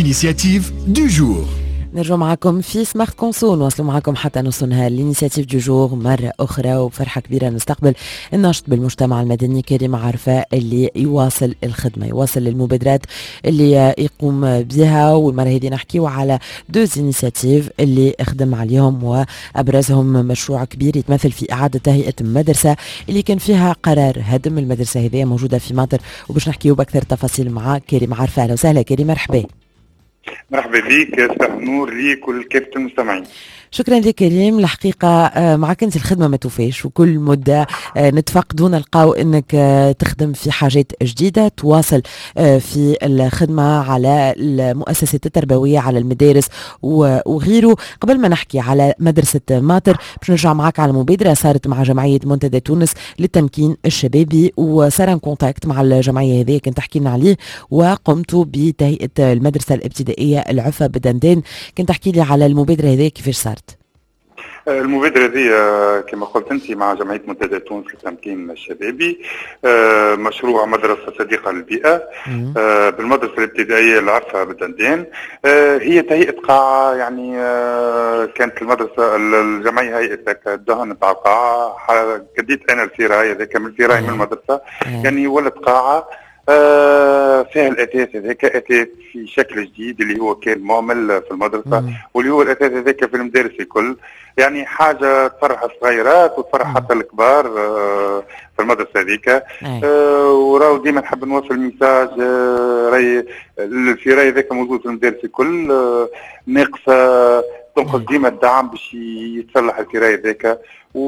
l'initiative du jour. نرجع معكم في سمارت كونسو، نواصلوا معكم حتى نص نهار الانيسياتيف دو جور مرة أخرى، وبفرحة كبيرة نستقبل الناشط بالمجتمع المدني كريم عرفة اللي يواصل الخدمة، يواصل المبادرات اللي يقوم بها. والمرة هذه نحكيو على دوز انيسياتيف اللي خدم عليهم، وأبرزهم مشروع كبير يتمثل في إعادة تهيئة مدرسة اللي كان فيها قرار هدم. المدرسة هذه موجودة في ماطر، وباش نحكيو بأكثر تفاصيل مع كريم عرفة. أهلا وسهلا كريم، مرحبا. مرحبا بك، صباح النور ليك ولكافة المستمعين. شكرا لك كريم. الحقيقة معك انت الخدمة ما توفيش، وكل مدة نتفقدوا نلقاو انك تخدم في حاجات جديدة، تواصل في الخدمة على المؤسسات التربوية، على المدارس وغيره. قبل ما نحكي على مدرسة ماطر باش نرجع معك على مبادرة صارت مع جمعية منتدى تونس للتمكين الشبابي، وصار ان كونتاكت مع الجمعية هذه كنت تحكي لنا عليه، وقمتوا بتهيئة المدرسة الابتدائية العفة بدندان. كنت تحكي لي على المبادرة هذه كيفاش صارت؟ المبادرة دي كما قلت انت مع جمعية منتدى تونس للتمكين الشبابي، مشروع مدرسة صديقة للبيئة بالمدرسة الابتدائية العفة بالدندان. هي تهيئة قاعة، يعني كانت المدرسة الجمعية هيئة الدهن تاع قاعة، كديت انا الفراي هذاك من الفراي من المدرسة، يعني ولد قاعة فيها الأثاث هذاك، أثاث في شكل جديد اللي هو كان مهمل في المدرسة، واللي هو الأثاث هذاك في المدارس الكل، يعني حاجة تفرح الصغيرات وتفرح حتى الكبار في المدرسة هذيك. وراو ديما نحب نوصل ميساج، راي الفراي هذاك موجود في المدارس الكل، ناقصة تنقص ديما الدعم باش يتصلح الفراي هذاك.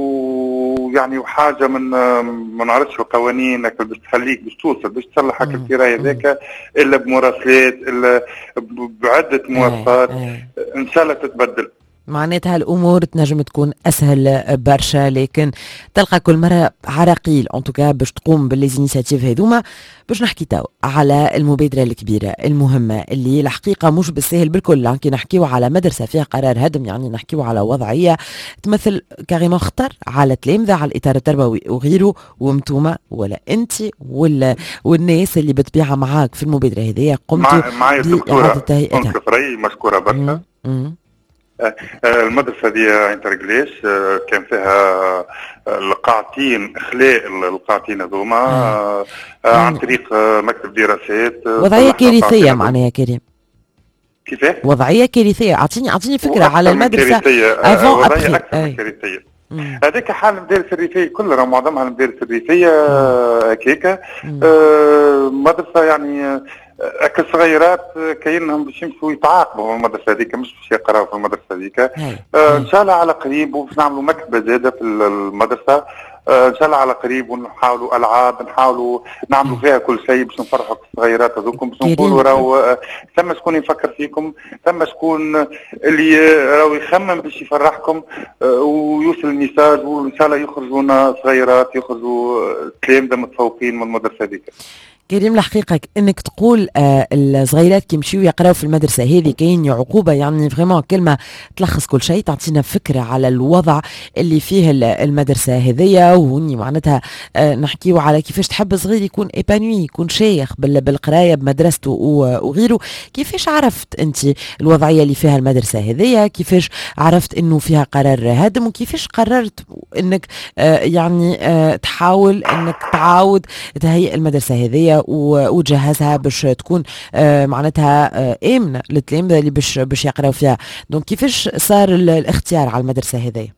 ويعني وحاجه من ما نعرفش القوانين باش تخليك باش توصل باش تصلح هكا الفراي هذاك الا بمراسلات، الا بعده موافقات، ان شاء الله تتبدل. معناتها الامور تنجم تكون اسهل برشا، لكن تلقى كل مره عراقيل انطوكا باش تقوم بالليزينيسياتيف هذوما. باش نحكي تو على المبادره الكبيره المهمه اللي الحقيقه مش بالسهل بالكل، كي نحكيو على مدرسه فيها قرار هدم، يعني نحكيو على وضعيه تمثل كاريمون خطر على تلامذه، على الاطار التربوي وغيره. وانتوما ولا انت والناس اللي بتبيعها معاك في المبادره هذه قمتوا معايا الدكتوره تهيئتها. مشكوره برشا. المدرسة دي انترجليش كان فيها القاعتين، اخلاء القاعتين هذوما عن طريق مكتب دراسات. وضعية كارثية معناها يا كريم. كيفاه؟ وضعية كارثية. اعطيني فكرة على المدرسة. وضعية أكثر من كارثية. هذاك حال المدارس الريفية كلها، معظمها المدارس الريفية هكاكا. مدرسة يعني كصغيرات كاينهم باش يمشوا يتعاقبوا في المدرسه هذيك، مش باش يقراوا في المدرسه هذيك. ان شاء الله على قريب وباش نعملوا مكتبه زاده في المدرسه، ان شاء الله على قريب، ونحاولوا العاب، نحاولوا نعملوا فيها كل شيء باش نفرحوا الصغيرات هذوكم، باش نقولوا راهو ثم شكون يفكر فيكم، ثم شكون اللي راهو يخمم باش يفرحكم، ويوصل الميساج، وان شاء الله يخرجونا صغيرات، يخرجوا تلامذه متفوقين من المدرسه هذيك. كريم، الحقيقة انك تقول الصغيرات كي يمشيو يقراو في المدرسة هذه كاين عقوبة، يعني فريمون كلمة تلخص كل شيء، تعطينا فكرة على الوضع اللي فيه المدرسة هذية. وهني معناتها نحكيو على كيفاش تحب صغير يكون ايبانوي، يكون شيخ بالقراية بمدرسته وغيره. كيفاش عرفت انت الوضعية اللي فيها المدرسة هذية؟ كيفاش عرفت انه فيها قرار هدم؟ وكيفاش قررت انك يعني تحاول انك تعاود تهيئ المدرسة هذية وتجهزها باش تكون معناتها آمنة للتلامذة اللي باش يقراو فيها؟ دونك كيفاش صار الاختيار على المدرسة هذه؟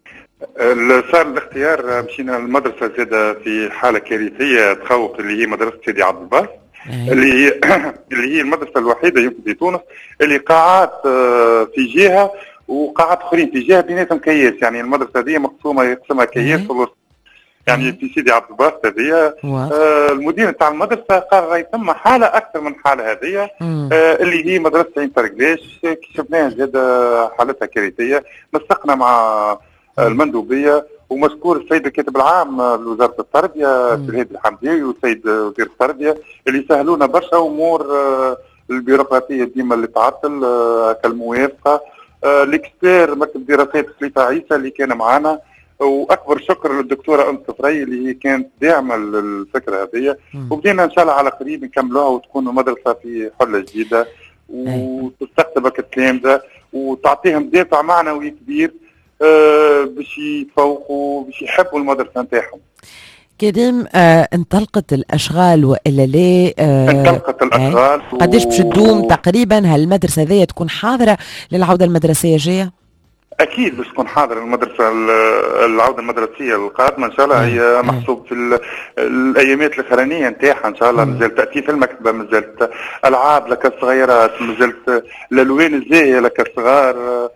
صار الاختيار، مشينا المدرسة زادة في حالة كارثية تخوف، اللي هي مدرسة سيدي عبد الباس، اللي هي المدرسة الوحيدة يمكن في تونس اللي قاعات في جهة وقاعات اخرين في جهة بيناتهم كياس، يعني المدرسة هذه مقسومة يقسمها كياس في الوسط، يعني في سيدي عبد الباس هذه. المدير نتاع المدرسة قرر يتم حالة أكثر من حالة هذه، اللي هي مدرسة انترجليش، كشفناها زاد حالتها كارثية. نسقنا مع المندوبية، ومشكور السيد الكاتب العام لوزارة التربية السيد هادي الحمداوي والسيد وزير التربية اللي سهلونا برشا أمور البيروقراطية ديما اللي تعطل كالموافقة. الاكسبير مكتب دراسات خليفة عيسى اللي كان معنا، واكبر شكر للدكتوره انس فري اللي هي كانت داعمه للفكره هذه. وبدينا ان شاء الله على قريب نكملوها وتكون المدرسه في حله جديده وتستقطبك التلامذة وتعطيهم دافع معنوي كبير باش يتفوقوا باش يحبوا المدرسة نتاعهم. كريم، انطلقت الاشغال والا لا؟ انطلقت الاشغال. قداش باش تدوم تقريبا هالمدرسه هذه تكون حاضره للعوده المدرسيه الجايه؟ اكيد باش تكون حاضره المدرسه العوده المدرسيه القادمه ان شاء الله. هي محسوب في الايامات الاخرانيه نتاعها ان شاء الله. مازال تاتيت المكتبه، مازالت العاب لك الصغيرات، مازالت الالوان الزاهيه لك الصغار.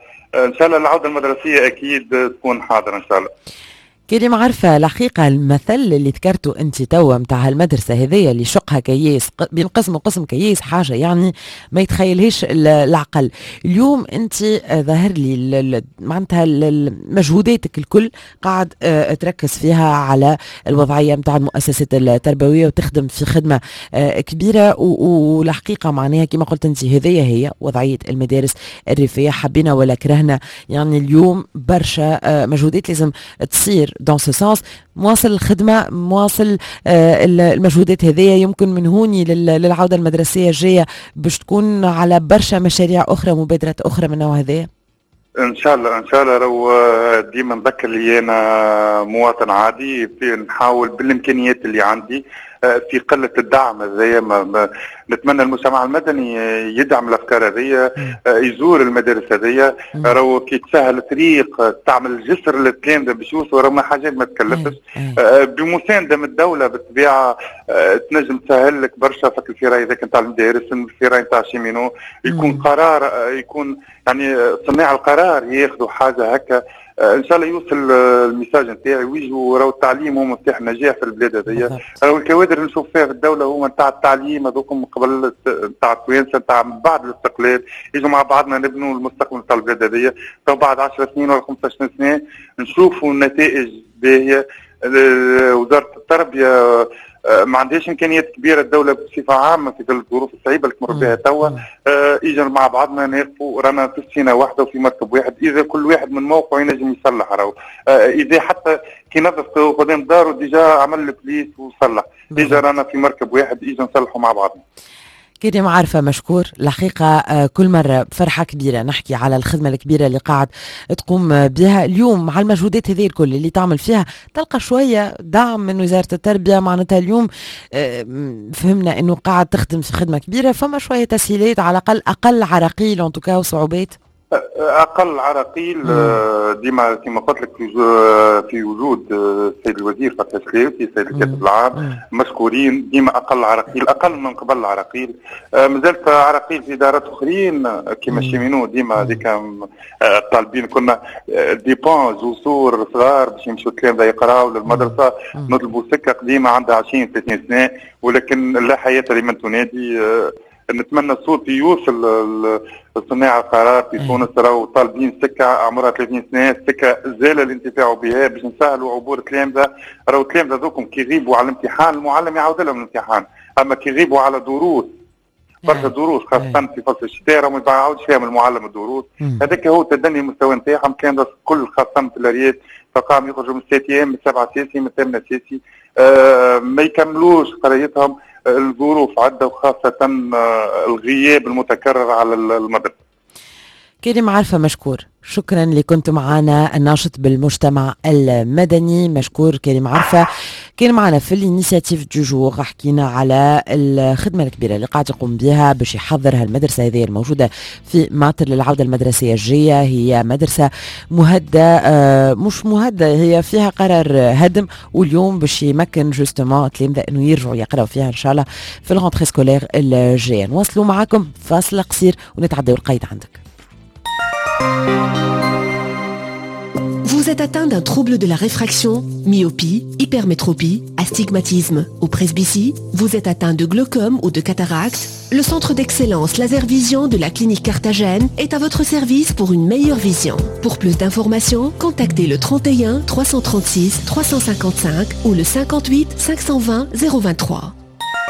ان شاء الله العوده المدرسيه اكيد تكون حاضره ان شاء الله. كريم، عارفة الحقيقة المثل اللي ذكرته أنت توا متاع هالمدرسة هذية اللي شقها كياس بين قسم وقسم كياس حاجة يعني ما يتخيلهاش العقل. اليوم أنت ظاهر لي معناتها مجهوداتك الكل قاعد تركز فيها على الوضعية متاع المؤسسات التربوية وتخدم في خدمة كبيرة، والحقيقة معناها كما قلت أنت هذية هي وضعية المدارس الريفية. حبينا ولا كرهنا يعني اليوم برشا مجهودات لازم تصير dans ce sens. مواصل الخدمة، مواصل المجهودات هذه يمكن من هوني للعودة المدرسية الجاية باش تكون على برشا مشاريع أخرى، مبادرات أخرى من النوع هذا. ان شاء الله ان شاء الله. لو ديما نذكر لي انا مواطن عادي في نحاول بالامكانيات اللي عندي في قله الدعم هذايا. نتمنى المجتمع المدني يدعم الافكار هذيا، يزور المدارس هذيا. راهو كي تسهل الطريق تعمل جسر للتلامذه باش يوصلوا، راهو حاجات ما تكلفش. بمسانده من الدوله بالطبيعه تنجم تسهل لك برشا. فك الفراي اذا كنت على المدارس، الفراي نتاع شيمينو يكون قرار، يكون يعني صناع القرار ياخذوا حاجه هكا. ان شاء الله يوصل الميساج نتاعي ويجوا. راهو التعليم هو مفتاح النجاح في البلاد هذيا. راهو الكوادر اللي نشوف فيها في الدوله هو نتاع التعليم هذوكم قبل نتاع التوانسه نتاع بعد الاستقلال يجوا مع بعضنا نبنوا المستقبل نتاع البلاد هذيا. بعد 10 سنين ولا 15 سنه نشوفوا النتائج باهيه. وزاره التربيه ما عندهاش امكانيات كبيره الدوله بصفه عامه في ظل الظروف الصعيبه اللي تمر بها توا. اجا مع بعضنا ناقفوا رانا في سفينه واحده وفي مركب واحد. اذا كل واحد من موقعه ينجم يصلح. راهو اذا حتى كي نظف قدام داره ديجا عمل البليس وصلح. اجا رانا في مركب واحد اجا نصلحوا مع بعضنا. كريم، عارفة مشكور الحقيقة. كل مرة بفرحة كبيرة نحكي على الخدمة الكبيرة اللي قاعد تقوم بها اليوم مع المجهودات هذه الكل اللي تعمل فيها. تلقى شوية دعم من وزارة التربية. معناتها اليوم فهمنا انه قاعد تخدم في خدمة كبيرة، فما شوية تسهيلات على الأقل، أقل عراقيل انتوكا وصعوبات. اقل عراقيل. ديما كما قلت لك في وجود السيد الوزير فتحي السلاوسي، السيد الكاتب العام، مشكورين. ديما اقل عراقيل، اقل من قبل العراقيل. مازالت عراقيل في ادارات اخرين كما شيمينو ديما هذيك طالبين. كنا ديبونز وصور صغار باش يمشوا التلامذه يقراوا للمدرسه، نطلبوا سكه قديمه عندها 20 30 سنه، ولكن لا حياه لمن تنادي. نتمنى الصوت يوصل صناع القرار في تونس. راهو طالبين سكه عمرها 30 سنه، سكه زال الانتفاع بها باش نسهلوا عبور التلامذه. راهو التلامذه ذوكم كي يغيبوا على الامتحان المعلم يعاود لهم الامتحان، اما كي يغيبوا على دروس برشا دروس خاصه في فصل الشتاء راهو ما يعاودش فيهم المعلم الدروس. هذاك هو تدني المستوى نتاعهم. التلامذه الكل خاصه في الارياف فقام يخرجوا من 6 ايام، من 7 اساسي، من 8 اساسي، ما يكملوش قرايتهم. الظروف عدة وخاصة الغياب المتكرر على المدرسة. كريم، عارفة مشكور. شكرا اللي كنت معنا الناشط بالمجتمع المدني. مشكور كريم عارفة. كان معنا في الانيسياتيف دو جور، حكينا على الخدمة الكبيرة اللي قاعد يقوم بها باش يحضر هالمدرسة هذه الموجودة في ماطر للعودة المدرسية الجاية. هي مدرسة مهدة، مش مهدة، هي فيها قرار هدم، واليوم باش يمكن جوستومون التلامذة انه يرجعوا يقراوا فيها ان شاء الله في الغونتري سكولير الجاية. نواصلوا معاكم فاصل قصير ونتعداو القيد عندك. Vous êtes atteint d'un trouble de la réfraction, myopie, hypermétropie, astigmatisme ou presbytie, vous êtes atteint de glaucome ou de cataracte, le centre d'excellence Laser Vision de la clinique Carthagène est à votre service pour une meilleure vision. Pour plus d'informations, contactez le 31 336 355 ou le 58 520 023.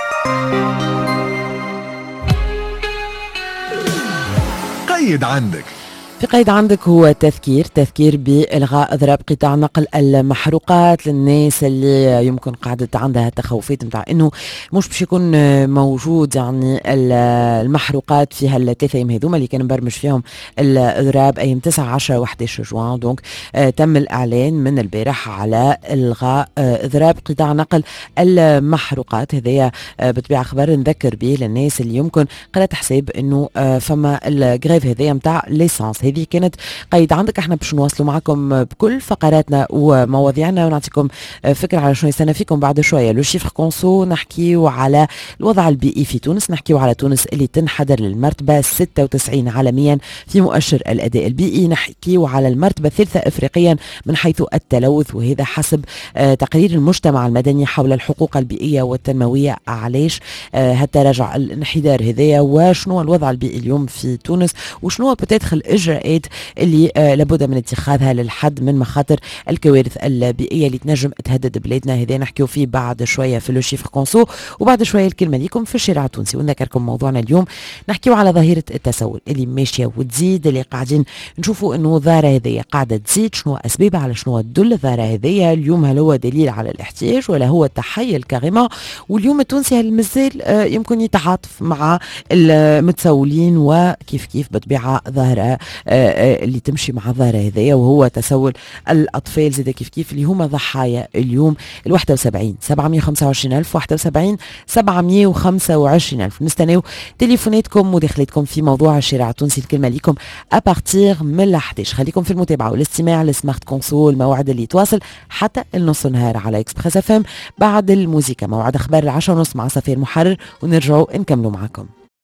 قيد عندك. في قيد عندك هو تذكير بإلغاء إضراب قطاع نقل المحروقات للناس اللي يمكن قاعدة عندها تخوفات متاع إنه مش باش يكون موجود يعني المحروقات في هالثلاثة أيام هذوما اللي كان مبرمج فيهم الإضراب أيام 9 10 و11 جوان. دونك تم الإعلان من البارح على إلغاء إضراب قطاع نقل المحروقات. هذايا بطبيعة خبر نذكر به للناس اللي يمكن قرأت حساب إنه فما الجريف هذايا متاع ليسانس. هذه كانت قيد عندك. احنا باش نواصلوا معكم بكل فقراتنا ومواضيعنا ونعطيكم فكرة على شنو يستنى فيكم بعد شوية. لو شيفر كونسو نحكيو على الوضع البيئي في تونس، نحكيو على تونس اللي تنحدر للمرتبة 96 عالميا في مؤشر الأداء البيئي، نحكيو على المرتبة الثالثة إفريقيا من حيث التلوث، وهذا حسب تقرير المجتمع المدني حول الحقوق البيئية والتنموية. علاش هالتراجع الانحدار هذايا، وشنو الوضع البيئي اليوم في تونس، وشنو بتدخل الإجراءات اللي لابد من اتخاذها للحد من مخاطر الكوارث البيئية اللي تنجم تهدد بلادنا. هذا نحكيو فيه بعد شوية في لو شيفر كونسو، وبعد شوية الكلمة ليكم في الشارع التونسي. ونذكركم موضوعنا اليوم نحكيو على ظاهرة التسول اللي ماشية وتزيد، اللي قاعدين نشوفوا انه الظاهرة هذية قاعدة تزيد. شنو أسبابها، على شنو تدل الظاهرة هذية اليوم؟ هل هو دليل على الاحتياج ولا هو تحيل كاريما؟ واليوم التونسي هل مازال يمكن يتعاطف مع المتسولين؟ وكيف بطبيعة ظاهرة اللي تمشي مع الظاهرة هذية وهو تسول الأطفال زي كيف اللي هما ضحايا اليوم ال 71 725 ألف 71 725 ألف. نستناو تليفوناتكم ودخلتكم في موضوع الشارع التونسي. الكلمة ليكم أبارتيغ من 11. خليكم في المتابعة والاستماع لسمارت كونسول، الموعد اللي يتواصل حتى النص نهار على إكسبريس FM. بعد الموسيقى موعد أخبار 10:30 مع صفير محرر، ونرجعوا نكملوا معكم.